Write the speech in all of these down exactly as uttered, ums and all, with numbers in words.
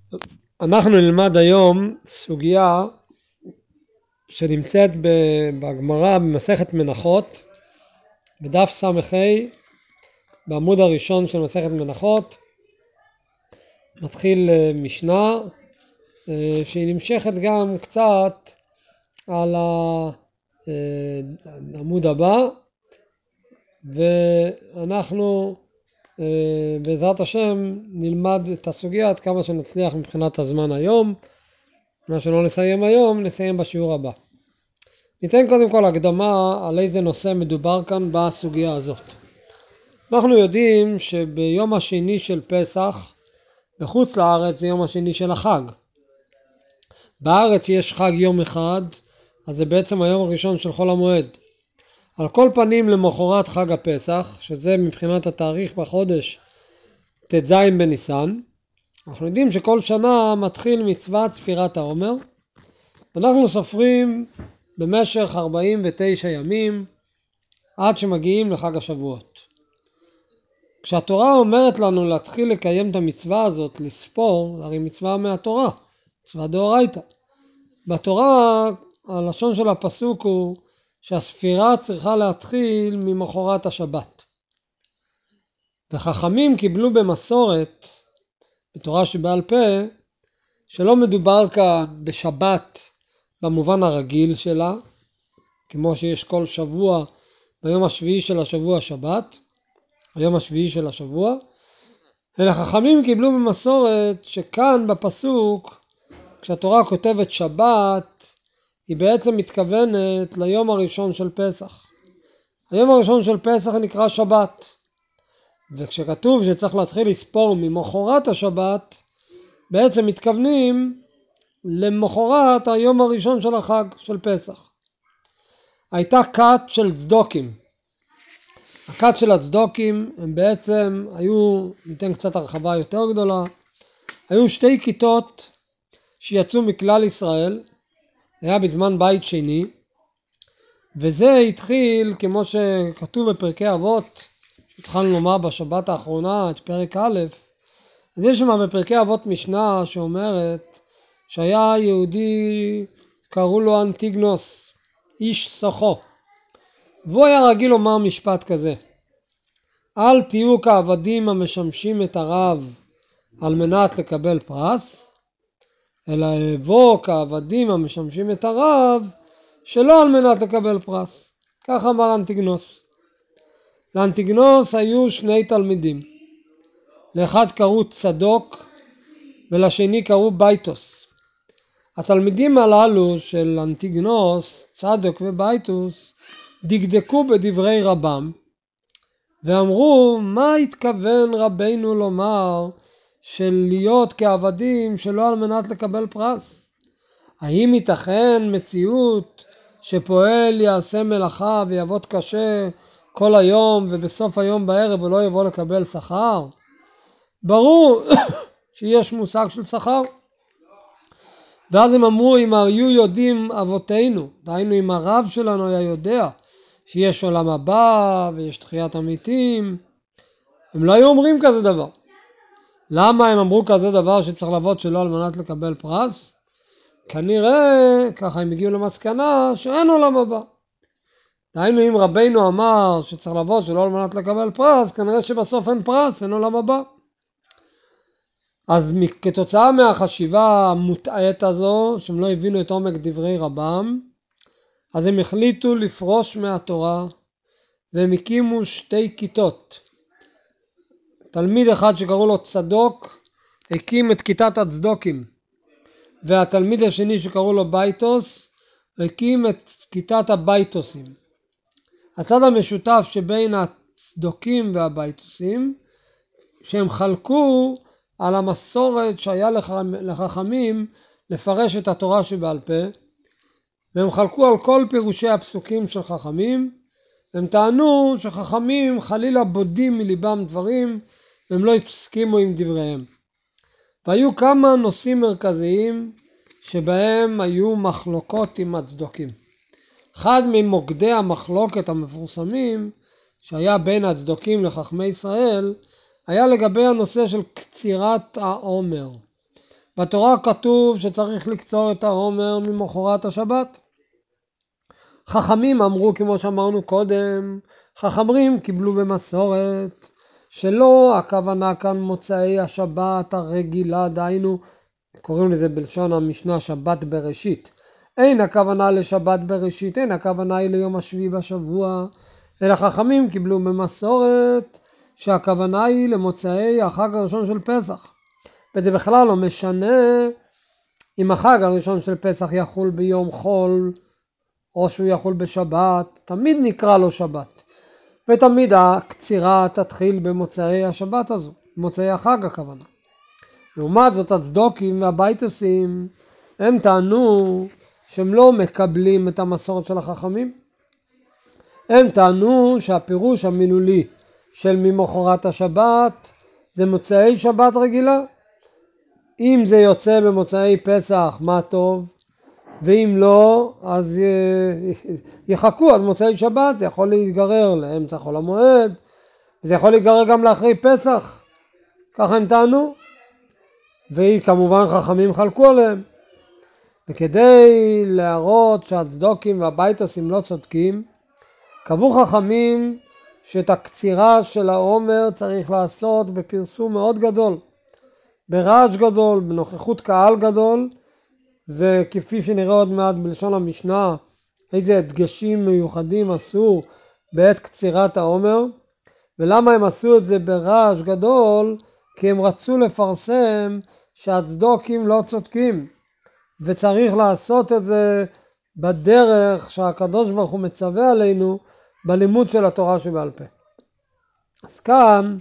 אנחנו נלמד היום סוגיה שנמצאת בגמרא במסכת מנחות, בדף ס"ה, בעמוד הראשון של מסכת מנחות. מתחיל משנה שהיא נמשכת גם קצת על העמוד הבא, ואנחנו בעזרת השם נלמד את הסוגיה עד כמה שנצליח מבחינת הזמן היום. מה שלא נסיים היום נסיים בשיעור הבא. ניתן קודם כל הקדמה על איזה נושא מדובר כאן בסוגיה הזאת. אנחנו יודעים שביום השני של פסח בחוץ לארץ זה יום השני של החג. בארץ יש חג יום אחד, אז זה בעצם היום הראשון של חול המועד. על כל פנים למחרת חג הפסח, שזה מבחינת התאריך בחודש ט"ז בניסן, אנחנו יודעים שכל שנה מתחיל מצוות ספירת העומר. אנחנו סופרים במשך ארבעים ותשעה ימים עד שמגיעים לחג השבועות. כשהתורה אומרת לנו להתחיל לקיים את המצווה הזאת, לספור, הרי מצווה מהתורה, מצווה דאורייתא. בתורה הלשון של הפסוק הוא שהספירה צריכה להתחיל ממחרת השבת. וחכמים קיבלו במסורת, בתורה שבעל פה, שלא מדובר כאן בשבת במובן הרגיל שלה, כמו שיש כל שבוע ביום השביעי של השבוע שבת, היום השביעי של השבוע, אלא חכמים קיבלו במסורת שכאן בפסוק, כשהתורה כותבת שבת, היא בעצם מתכוונת ליום הראשון של פסח. היום הראשון של פסח נקרא שבת, וכשכתוב שצריך להתחיל לספור ממחרת השבת, בעצם מתכוונים למחרת היום הראשון של החג של פסח. הייתה כת של צדוקים. הכת של הצדוקים הם בעצם היו, ניתן קצת הרחבה יותר גדולה, היו שתי כיתות שיצאו מכלל ישראל, היה בזמן בית שני, וזה התחיל כמו שכתוב בפרקי אבות, התחלנו לומר בשבת האחרונה את פרק א', אז יש שם בפרקי אבות משנה שאומרת שהיה יהודי, קראו לו אנטיגנוס, איש סוחו, והוא היה רגיל לומר משפט כזה: אל תהיו כעבדים המשמשים את הרב על מנת לקבל פרס, אלא אבוא כעבדים המשמשים את הרב שלא על מנת לקבל פרס. כך אמר אנטיגנוס. לאנטיגנוס היו שני תלמידים, לאחד קראו צדוק ולשני קראו בייטוס. התלמידים הללו של אנטיגנוס, צדוק ובייטוס, דקדקו בדברי רבם ואמרו, מה התכוון רבינו לומר של להיות כעבדים שלא על מנת לקבל פרס? האם ייתכן מציאות שפועל יעשה מלאכה ויעבוד קשה כל היום ובסוף היום בערב ולא יבוא לקבל שכר? ברור שיש מושג של שכר. ואז הם אמרו, אם היו יודעים אבותינו, דהיינו אם הרב שלנו היה יודע שיש עולם הבא ויש תחיית המתים, הם לא היו אומרים כזה דבר. למה הם אמרו כזה דבר שצריך לעבוד שלא על מנת לקבל פרס? כנראה ככה הם הגיעו למסקנה שאין עולם הבא. דהיינו אם רבינו אמר שצריך לעבוד שלא על מנת לקבל פרס, כנראה שבסוף אין פרס, אין עולם הבא. אז כתוצאה מהחשיבה המוטעית הזו, שהם לא הבינו את עומק דברי רבם, אז הם החליטו לפרוש מהתורה, והם הקימו שתי כיתות. תלמיד אחד שקראו לו צדוק, הקים את כיתת הצדוקים, והתלמיד השני שקראו לו בייטוס, הקים את כיתת הבייטוסים. הצד המשותף שבין הצדוקים והבייטוסים, שהם חלקו על המסורת שהיה לחכמים לפרש את התורה שבעל פה, והם חלקו על כל פירושי הפסוקים של חכמים, והם טענו שחכמים חלילה בודים מליבם דברים, והם לא הסכימו עם דבריהם. והיו כמה נושאים מרכזיים שבהם היו מחלוקות עם הצדוקים. אחד ממוקדי המחלוקת המפורסמים שהיה בין הצדוקים לחכמי ישראל, היה לגבי הנושא של קצירת העומר. בתורה כתוב שצריך לקצור את העומר ממחרת השבת. חכמים אמרו, כמו שאמרנו קודם, חכמים קיבלו במסורת, שלא הכוונה כאן מוצאי השבת הרגילה, דהיינו, קוראים לזה בלשון המשנה שבת בראשית. אין הכוונה לשבת בראשית, אין הכוונה היא ליום השביעי בשבוע, אלא חכמים קיבלו במסורת שהכוונה היא למוצאי החג הראשון של פסח. וזה בכלל לא משנה אם החג הראשון של פסח יחול ביום חול, או שהוא יחול בשבת, תמיד נקרא לו שבת. ותמיד הקצירה תתחיל במוצאי השבת הזו, מוצאי החג הכוונה. לעומת זאת הצדוקים והבייטוסים, הם טענו שהם לא מקבלים את המסורת של החכמים. הם טענו שהפירוש המילולי של ממחרת השבת זה מוצאי שבת רגילה. אם זה יוצא במוצאי פסח, מה טוב, ואם לא, אז יחכו עד מוצאי שבת, זה יכול להיגרר לאמצע חול המועד, זה יכול להיגרר גם לאחרי פסח, ככה הם טענו, וכמובן חכמים חלקו עליהם. וכדי להראות שהצדוקים והבייטוסים לא צודקים, קבעו חכמים שאת הקצירה של העומר צריך לעשות בפרסום מאוד גדול, ברעש גדול, בנוכחות קהל גדול, וכפי שנראה עוד מעט בלשון המשנה, איזה הדגשים מיוחדים עשו בעת קצירת העומר. ולמה הם עשו את זה ברעש גדול? כי הם רצו לפרסם שהצדוקים לא צודקים, וצריך לעשות את זה בדרך שהקדוש ברוך הוא מצווה עלינו בלימוד של התורה שבעל פה. אז כאן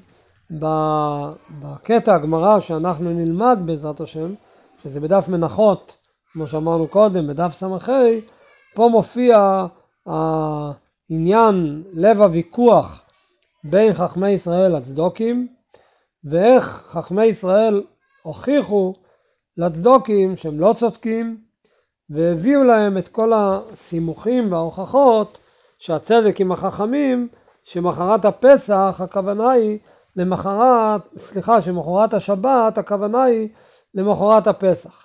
בקטע הגמרא שאנחנו נלמד בעזרת השם, שזה בדף מנחות, כמו שאמרנו קודם, בדף סמכי, פה מופיע העניין, לב הוויכוח בין חכמי ישראל לצדוקים, ואיך חכמי ישראל הוכיחו לצדוקים שהם לא צודקים, והביאו להם את כל הסימוכים וההוכחות שהצדק עם החכמים, שמחרת הפסח הכוונה היא למחרת, סליחה, שמחרת השבת הכוונה היא למחרת הפסח.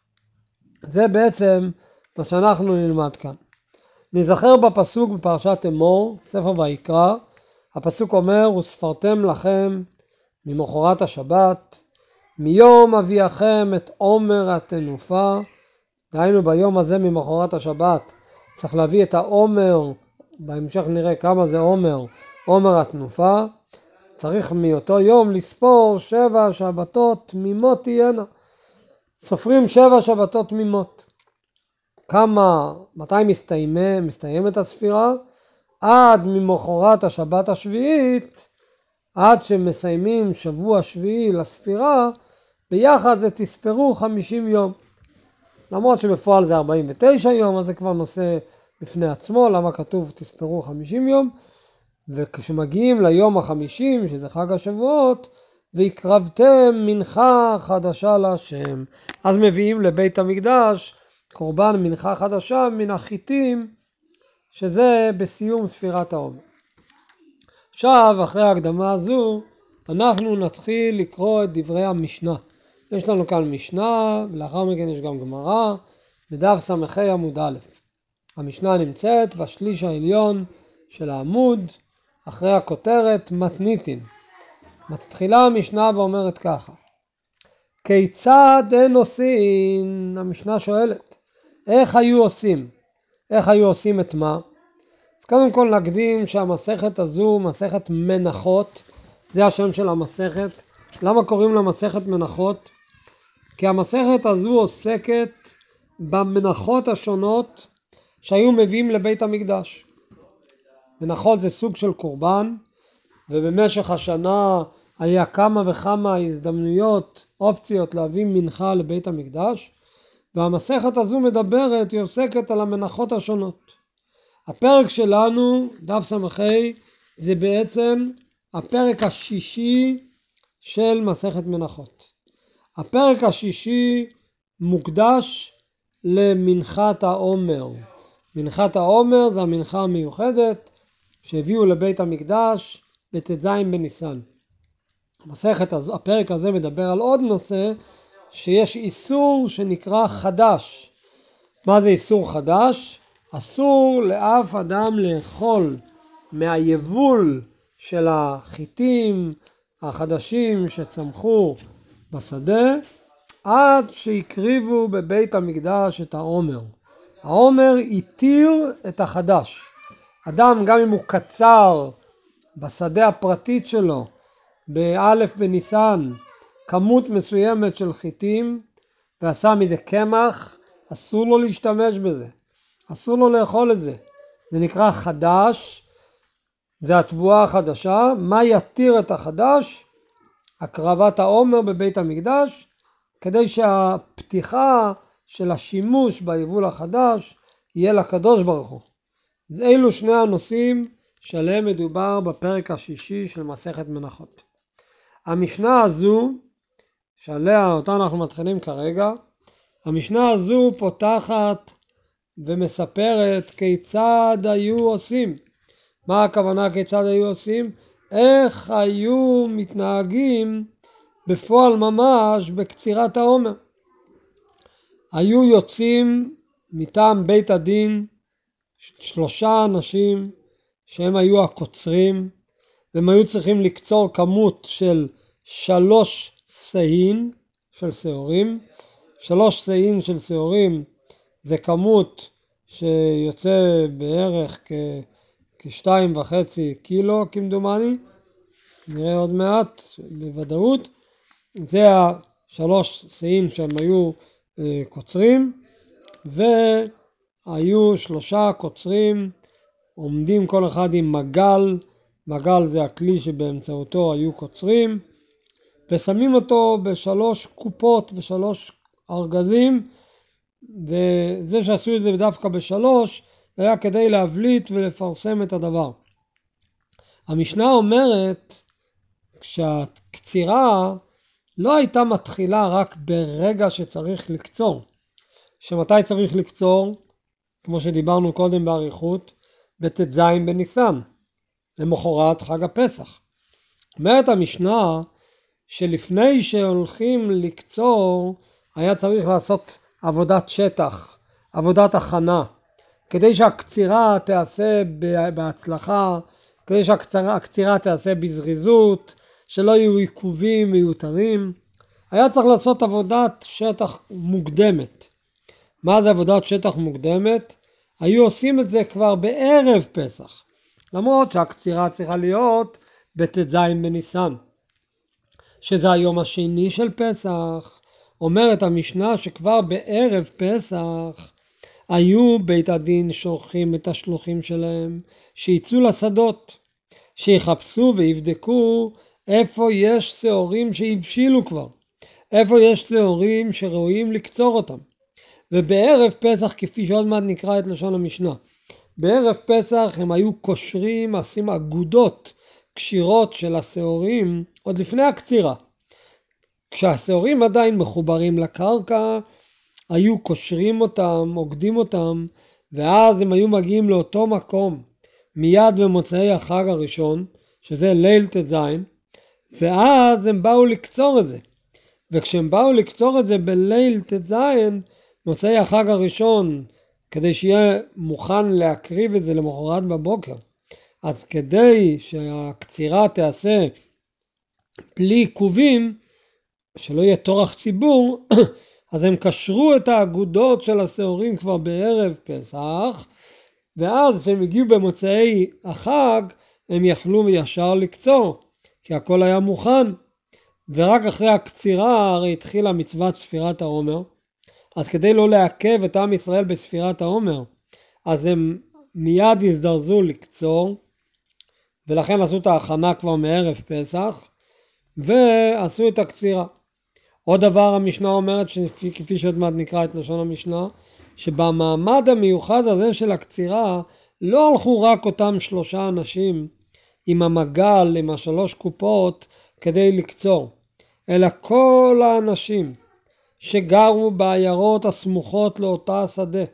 זה בעצם מה שאנחנו נלמד כאן. נזכר בפסוק בפרשת אמור, ספר ויקרא, הפסוק אומר, וספרתם לכם ממחרת השבת, מיום אביאכם את עומר התנופה, דהיינו ביום הזה ממחרת השבת, צריך להביא את העומר, בהמשך נראה כמה זה עומר, עומר התנופה, צריך מאותו יום לספור שבע שבתות תמימות תהיינה. סופרים שבע שבתות תמימות. כמה, מתי מסתיימה, מסתיימת הספירה? עד ממחרת השבת השביעית, עד שמסיימים שבוע שביעי לספירה, ביחד זה תספרו חמישים יום. למרות שבפועל זה ארבעים ותשע יום, אז זה כבר נושא בפני עצמו, למה כתוב תספרו חמישים יום, וכשמגיעים ליום החמישים, שזה חג השבועות, והקרבתם מנחה חדשה להשם. אז מביאים לבית המקדש קורבן מנחה חדשה מן החיטים, שזה בסיום ספירת העומר. עכשיו, אחרי ההקדמה הזו, אנחנו נתחיל לקרוא את דברי המשנה. יש לנו כאן משנה, ולאחר מכן יש גם גמרא, בדף סמכי עמוד א'. המשנה נמצאת בשליש העליון של העמוד, אחרי הכותרת מתניתין. מתחילה המשנה ואומרת ככה, כיצד אין עושים? המשנה שואלת, איך היו עושים? איך היו עושים את מה? אז קודם כל נקדים שהמסכת הזו מסכת מנחות, זה השם של המסכת. למה קוראים לה מסכת מנחות? כי המסכת הזו עוסקת במנחות השונות שהיו מביאים לבית המקדש. מנחות זה סוג של קורבן, ובמשך השנה היה כמה וכמה הזדמנויות, אופציות להביא מנחה לבית המקדש, והמסכת הזו מדברת, היא עוסקת על המנחות השונות. הפרק שלנו, דף סמכי, זה בעצם הפרק השישי של מסכת מנחות. הפרק השישי מוקדש למנחת העומר. מנחת העומר זה המנחה המיוחדת שהביאו לבית המקדש בט"ז בניסן. המסכת הזו, הפרק הזה מדבר על עוד נושא שיש איסור שנקרא חדש. מה זה איסור חדש? אסור לאף אדם לאכול מהיבול של החיטים החדשים שצמחו בשדה, עד שהקריבו בבית המקדש את העומר. העומר התיר את החדש. אדם, גם אם הוא קצר בשדה הפרטית שלו, באלף בניסן, כמות מסוימת של חיטים, ועשה מזה קמח, אסור לו להשתמש בזה. אסור לו לאכול את זה. זה נקרא חדש, זה התבואה החדשה. מה יתיר את החדש? הקרבת העומר בבית המקדש, כדי שהפתיחה של השימוש ביבול החדש יהיה לקדוש ברוך הוא. אלו שני הנושאים שעליהם מדובר בפרק השישי של מסכת מנחות. המשנה הזו, שעליה אותה אנחנו מתחילים כרגע, המשנה הזו פותחת ומספרת כיצד היו עושים. מה הכוונה כיצד היו עושים? איך היו מתנהגים בפועל ממש בקצירת העומר. היו יוצאים מטעם בית הדין שלושה אנשים שהם היו הקוצרים, והם היו צריכים לקצור כמות של שלוש סהין של שעורים. שלוש סהין של שעורים זה כמות שיוצא בערך כ... כשתיים וחצי קילו כמדומני, נראה עוד מעט בוודאות. זה השלוש סהין שהם היו אה, קוצרים, והיו שלושה קוצרים עומדים כל אחד עם מגל. מגל זה הכלי שבאמצעותו היו קוצרים, ושמים אותו בשלוש קופות, בשלוש ארגזים, וזה שעשו את זה דווקא בשלוש, היה כדי להבליט ולפרסם את הדבר. המשנה אומרת שהקצירה לא הייתה מתחילה רק ברגע שצריך לקצור. שמתי צריך לקצור? כמו שדיברנו קודם בעריכות, בט"ז בניסן, למחרת חג הפסח. אומרת המשנה שלפני שהולכים לקצור, היה צריך לעשות עבודת שטח, עבודת הכנה, כדי שהקצירה תעשה בהצלחה, כדי שהקצירה תעשה בזריזות, שלא יהיו עיכובים מיותרים. היה צריך לעשות עבודת שטח מוקדמת. מה זה עבודת שטח מוקדמת? היו עושים את זה כבר בערב פסח, למרות שהקצירה צריכה להיות בט"ז בניסן, שזה היום השני של פסח. אומרת המשנה שכבר בערב פסח היו בית הדין שולחים את השלוחים שלהם שיצאו לשדות, שיחפשו ויבדקו איפה יש שעורים שהבשילו כבר, איפה יש שעורים שראויים לקצור אותם. ובערב פסח, כפי שעוד מעט נקרא את לשון המשנה, בערב פסח הם היו קושרים, עושים אגודות קשירות של השעורים עוד לפני הקצירה. כשהשעורים עדיין מחוברים לקרקע, היו קושרים אותם, עוקדים אותם, ואז הם היו מגיעים לאותו מקום מיד במוצאי החג הראשון, שזה ליל ט"ז, ואז הם באו לקצור את זה. וכשהם באו לקצור את זה בליל ט"ז, מוצאי החג הראשון, כדי שיהיה מוכן להקריב את זה למחרת בבוקר, אז כדי שהקצירה תעשה בלי עיכובים, שלא יהיה טורח ציבור, אז הם קשרו את האגודות של השעורים כבר בערב פסח, ואז כשהם הגיעו במוצאי החג, הם יכלו ישר לקצור, כי הכל היה מוכן. ורק אחרי הקצירה הרי התחילה מצוות ספירת העומר, אז כדי לא לעכב את עם ישראל בספירת העומר, אז הם מיד הזדרזו לקצור, ולכן עשו את ההכנה כבר מערב פסח, ועשו את הקצירה. עוד דבר המשנה אומרת, כפי שעוד מעט נקרא את לשון המשנה, שבמעמד המיוחד הזה של הקצירה, לא הלכו רק אותם שלושה אנשים עם המגל, עם השלוש קופות, כדי לקצור, אלא כל האנשים שגרו בעיירות הסמוכות לאותה שדה,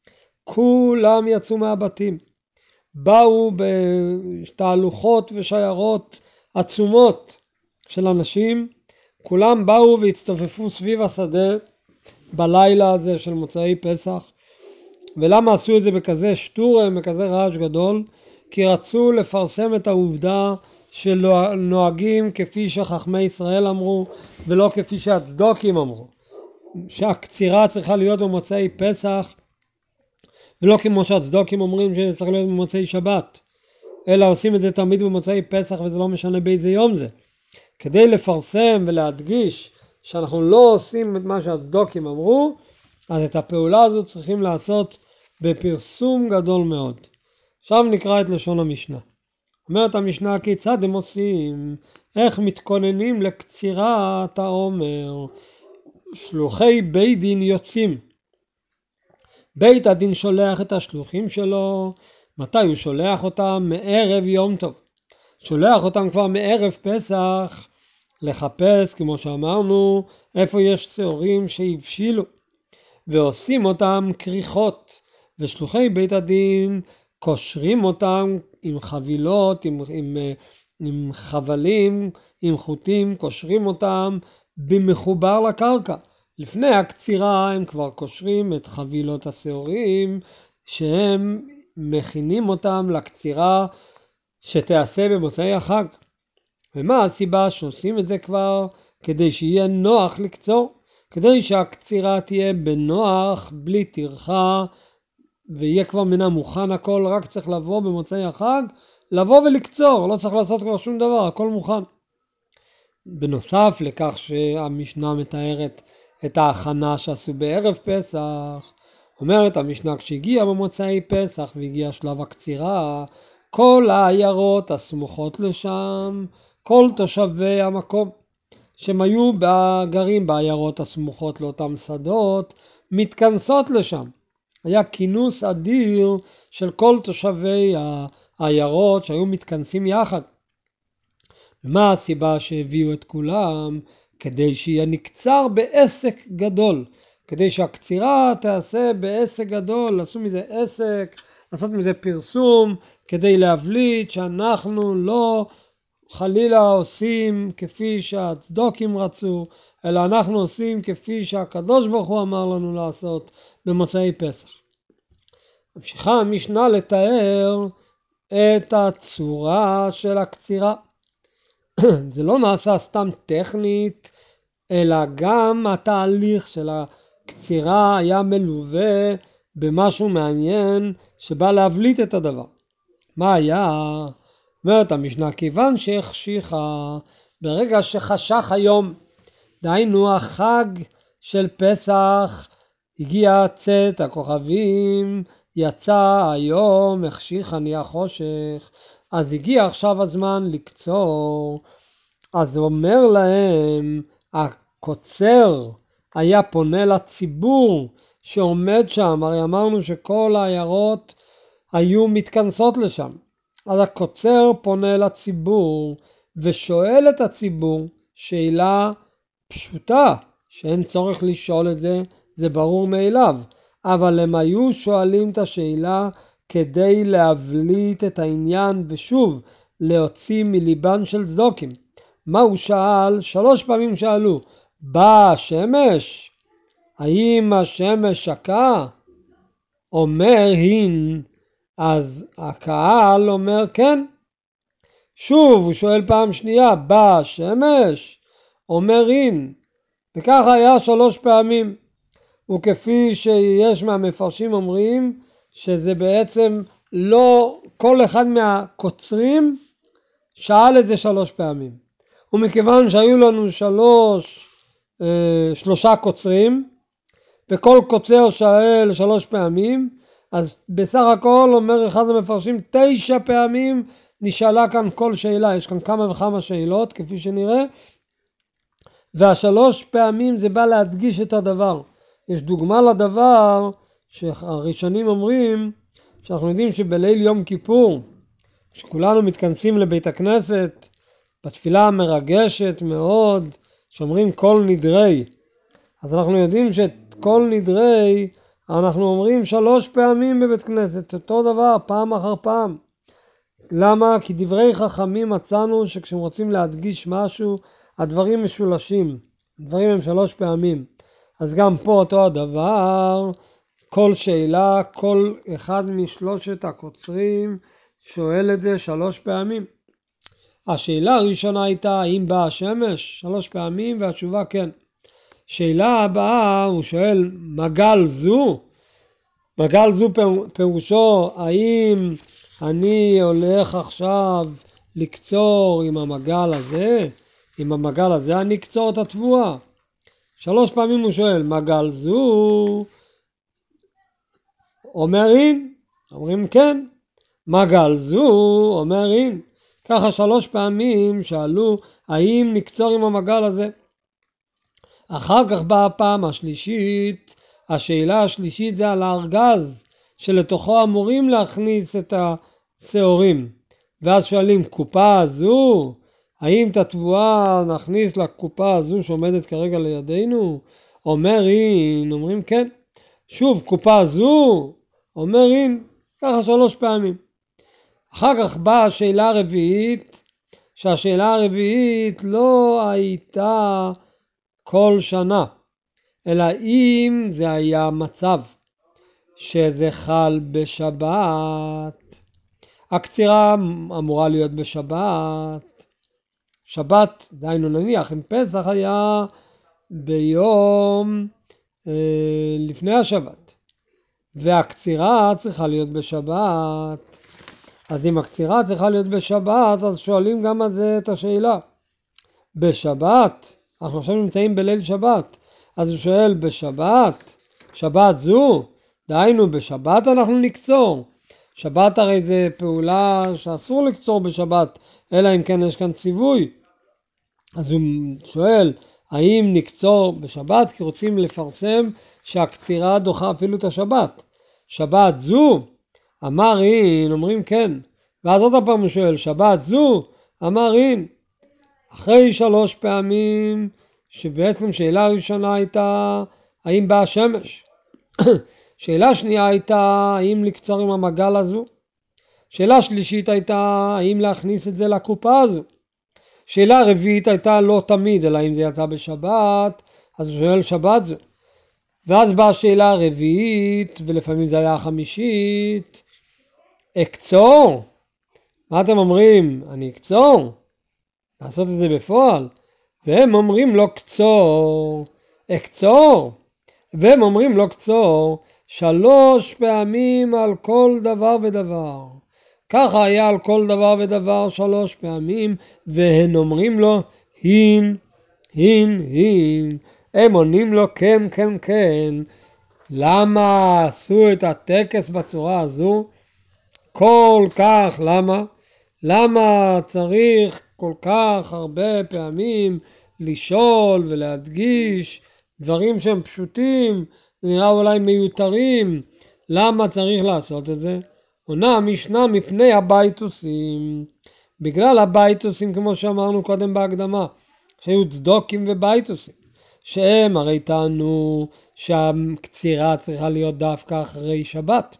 כולם יצאו מהבתים, באו בתהלוכות ושיירות עצומות של אנשים, כולם באו והצטופפו סביב השדה בלילה הזה של מוצאי פסח. ולמה עשו את זה בכזה שטורם, בכזה רעש גדול? כי רצו לפרסם את העובדה שנוהגים כפי שחכמי ישראל אמרו, ולא כפי שהצדוקים אמרו. שהקצירה צריכה להיות במוצאי פסח, ולא כמו שהצדוקים אומרים שזה צריך להיות במוצאי שבת, אלא עושים את זה תמיד במוצאי פסח, וזה לא משנה באיזה יום זה. כדי לפרסם ולהדגיש שאנחנו לא עושים את מה שהצדוקים אמרו, אז את הפעולה הזו צריכים לעשות בפרסום גדול מאוד. עכשיו נקרא את לשון המשנה. אומרת המשנה, כיצד הם עושים? איך מתכוננים לקצירת העומר? שלוחי בית דין יוצאים. בית הדין שולח את השלוחים שלו. מתי הוא שולח אותם? מערב יום טוב. שולח אותם כבר מערב פסח לחפש, כמו שאמרנו, איפה יש שעורים שהבשילו, ועושים אותם כריכות. ושלוחי בית הדין קושרים אותם עם חבילות, עם, עם, עם חבלים, עם חוטים, קושרים אותם במחובר לקרקע. לפני הקצירה הם כבר קושרים את חבילות השעורים, שהם מכינים אותם לקצירה שתעשה במוצאי החג. ומה הסיבה שעושים את זה כבר? כדי שיהיה נוח לקצור, כדי שהקצירה תהיה בנוח, בלי טרחה, ויהיה כבר מנה מוכן הכל, רק צריך לבוא במוצאי החג, לבוא ולקצור, לא צריך לעשות כבר שום דבר, הכל מוכן. בנוסף לכך שהמשנה מתארת את ההכנה שעשו בערב פסח, אומרת המשנה, כשהגיע במוצאי פסח והגיע שלב הקצירה, כל העיירות הסמוכות לשם, כל תושבי המקום שהם היו גרים בעיירות הסמוכות לאותם שדות, מתכנסות לשם. היה כינוס אדיר של כל תושבי העיירות שהיו מתכנסים יחד. ומה הסיבה שהביאו את כולם? כדי שיהיה נקצר בעסק גדול, כדי שהקצירה תעשה בעסק גדול, לעשות מזה עסק, לעשות מזה פרסום, כדי להבליט שאנחנו לא חלילה עושים כפי שהצדוקים רצו, אלא אנחנו עושים כפי שהקדוש ברוך הוא אמר לנו לעשות במוצאי פסח. ממשיכה המשנה לתאר את הצורה של הקצירה. זה לא נעשה סתם טכנית, אלא גם התהליך של הקצירה היה מלווה במשהו מעניין שבא להבליט את הדבר. מה היה? אומרת המשנה, כיוון שהחשיכה, ברגע שחשך היום, דהיינו החג של פסח, הגיע צאת הכוכבים, יצא היום, החשיכה נהיה חושך, אז הגיע עכשיו הזמן לקצור. אז הוא אומר להם, הקוצר היה פונה לציבור שעומד שם, הרי אמרנו שכל העיירות היו מתכנסות לשם. אז הקוצר פונה לציבור ושואל את הציבור שאלה פשוטה, שאין צורך לשאול את זה, זה ברור מאליו. אבל הם היו שואלים את השאלה כדי להבליט את העניין ושוב להוציא מליבן של צדוקים. מה הוא שאל? שלוש פעמים שאלו, בא השמש? האם השמש שקע? אומר הין. אז הקהל אומר כן. שוב הוא שואל פעם שנייה, בא השמש? אומר הין. וכך היה שלוש פעמים. וכפי שיש מהמפרשים אומרים, שזה בעצם לא כל אחד מהקוצרים שאל את זה שלוש פעמים. ומכיוון שהיו לנו שלוש, אה, שלושה קוצרים, וכל קוצר שאל שלוש פעמים, אז בסך הכל אומר אחד המפרשים, תשע פעמים נשאלה כאן כל שאלה. יש כאן כמה וכמה שאלות כפי שנראה, והשלוש פעמים זה בא להדגיש את הדבר. יש דוגמה לדבר שהראשונים אומרים, שאנחנו יודעים שבליל יום כיפור, שכולנו מתכנסים לבית הכנסת, בתפילה המרגשת מאוד, שאומרים כל נדרי. אז אנחנו יודעים שאת כל נדרי, אנחנו אומרים שלוש פעמים בבית כנסת, אותו דבר, פעם אחר פעם. למה? כי דברי חכמים מצאנו שכשהם רוצים להדגיש משהו, הדברים משולשים, הדברים הם שלוש פעמים. אז גם פה אותו הדבר, כל שאלה, כל אחד משלושת הקוצרים שואל את זה שלוש פעמים. השאלה הראשונה הייתה האם באה השמש? שלוש פעמים, והתשובה כן. שאלה הבאה הוא שואל מגל זו? מגל זו פירושו האם אני הולך עכשיו לקצור עם המגל הזה? עם המגל הזה אני אקצור את התבואה. שלוש פעמים הוא שואל מגל זו? אומר אין, אומרים כן. מגל זו? אומר אין. ככה שלוש פעמים שאלו האם נקצור עם המגל הזה. אחר כך באה הפעם השלישית, השאלה השלישית זה על הארגז שלתוכו אמורים להכניס את השעורים. ואז שואלים קופה הזו? האם את התבואה נכניס לקופה הזו שעומדת כרגע לידינו? אומר אין, אומרים כן. שוב קופה הזו? אומר אין. ככה שלוש פעמים. אחר כך באה השאלה הרביעית, שהשאלה הרביעית לא הייתה כל שנה, אלא אם זה היה מצב שזה חל בשבת. הקצירה אמורה להיות בשבת. שבת, דיינו נניח, אם פסח היה ביום אה, לפני השבת, והקצירה צריכה להיות בשבת. אז אם הקצירה צריכה להיות בשבת, אז שואלים גם על זה את השאלה. בשבת, אנחנו עכשיו נמצאים בליל שבת, אז הוא שואל בשבת, שבת זו? דהיינו בשבת אנחנו נקצור. שבת הרי זה פעולה שאסור לקצור בשבת, אלא אם כן יש כאן ציווי. אז הוא שואל, האם נקצור בשבת? כי רוצים לפרסם שהקצירה דוחה אפילו את השבת. שבת זו? אמר אין, אומרים כן. ואז עוד הפעם הוא שואל, שבת זו? אמר אין. אחרי שלוש פעמים, שבעצם שאלה ראשונה הייתה, האם באה השמש? שאלה שנייה הייתה, האם לקצור עם המגל הזו? שאלה שלישית הייתה, האם להכניס את זה לקופה הזו? שאלה רביעית הייתה, לא תמיד, אלא אם זה יצא בשבת, אז הוא שואל שבת זו. ואז באה שאלה הרביעית, ולפעמים זה היה החמישית, אקצור? מה אתם אומרים? אני אקצור? לעשות את זה בפועל? והם אומרים לא קצור, אקצור? והם אומרים לא קצור, שלוש פעמים על כל דבר ודבר. ככה היה על כל דבר ודבר שלוש פעמים, והם אומרים לו הין, הין, הין. הם עונים לו כן, כן, כן. למה עשו את הטקס בצורה הזו? כל כך, למה? למה צריך כל כך הרבה פעמים לשאול ולהדגיש דברים שהם פשוטים, נראה אולי מיותרים? למה צריך לעשות את זה? עונה המשנה מפני הבייטוסים. בגלל הבייטוסים, כמו שאמרנו קודם בהקדמה, שהיו צדוקים ובייטוסים, שהם הרי טענו שהקצירה צריכה להיות דווקא אחרי שבת.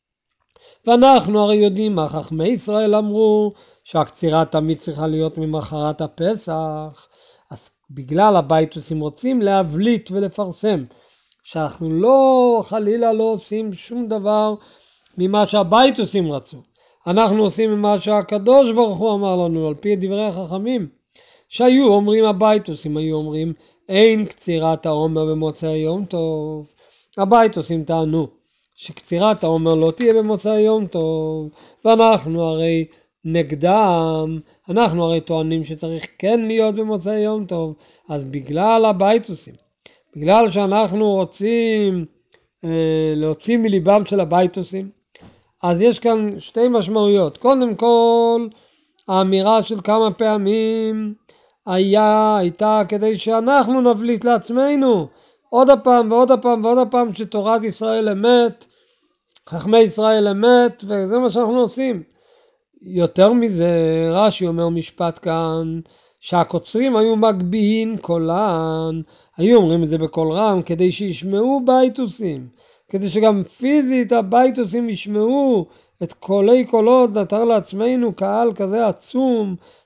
ואנחנו הרי יודעים מה חכמי ישראל אמרו, שהקצירה תמיד צריכה להיות ממחרת הפסח. אז בגלל הבייטוסים רוצים להבליט ולפרסם, שאנחנו לא, חלילה לא עושים שום דבר ממה שהבייטוסים רצו. אנחנו עושים ממה שהקדוש ברוך הוא אמר לנו, על פי דברי החכמים. שהיו אומרים הבייטוסים, היו אומרים, אין קצירת העומר במוצאי יום טוב. הבייטוסים טענו שקצירת העומר לא תהיה במוצאי יום טוב, ואנחנו הרי נגדם, אנחנו הרי טוענים שצריך כן להיות במוצאי יום טוב. אז בגלל הבייטוסים, בגלל שאנחנו רוצים אה, להוציא מליבם של הבייטוסים, אז יש כאן שתי משמעויות. קודם כל, האמירה של כמה פעמים היה, הייתה כדי שאנחנו נבליט לעצמנו עוד הפעם ועוד הפעם ועוד הפעם שתורת ישראל אמת, חכמי ישראל אמת, וזה מה שאנחנו עושים. יותר מזה, רש"י אומר משפט כאן, שהקוצרים היו מגביהים קולן, היו אומרים את זה בקול רם, כדי שישמעו בייטוסים, כדי שגם פיזית הבייטוסים ישמעו את קולי קולות, נתר לעצמנו קהל כזה עצום,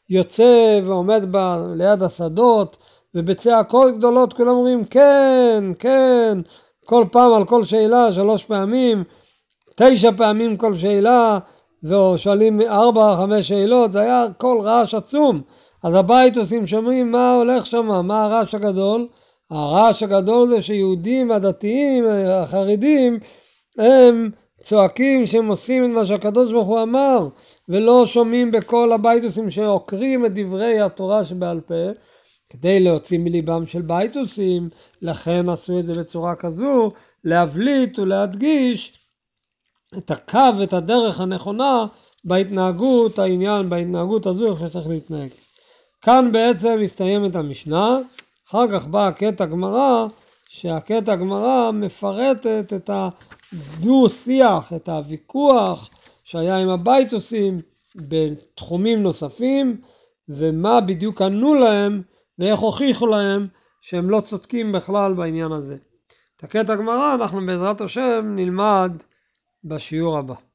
יוצא ועומד בה ליד השדות, ובצעקות גדולות כולם אומרים כן, כן, כל פעם על כל שאלה שלוש פעמים, תשע פעמים כל שאלה, ושואלים ארבע, חמש שאלות, זה היה כל רעש עצום. אז הבייטוסים שומעים מה הולך שם, מה הרעש הגדול? הרעש הגדול זה שיהודים הדתיים, החרדים, הם צועקים שהם עושים את מה שהקדוש ברוך הוא אמר, ולא שומעים בכל הבייטוסים שעוקרים את דברי התורה שבעל פה, כדי להוציא מליבם של בייטוסים. לכן עשו את זה בצורה כזו, להבליט ולהדגיש את הקו, את הדרך הנכונה בהתנהגות, העניין בהתנהגות הזו, איך שצריך להתנהג. כאן בעצם מסתיימת המשנה. אחר כך בא הקטע גמרא, שהקטע גמרא מפרטת את הדו שיח, את הוויכוח שהיה עם הבייטוסים בתחומים נוספים, ומה בדיוק ענו להם, ואיך הוכיחו להם שהם לא צודקים בכלל בעניין הזה. את הקטע גמרא אנחנו בעזרת השם נלמד בשיעור הבא.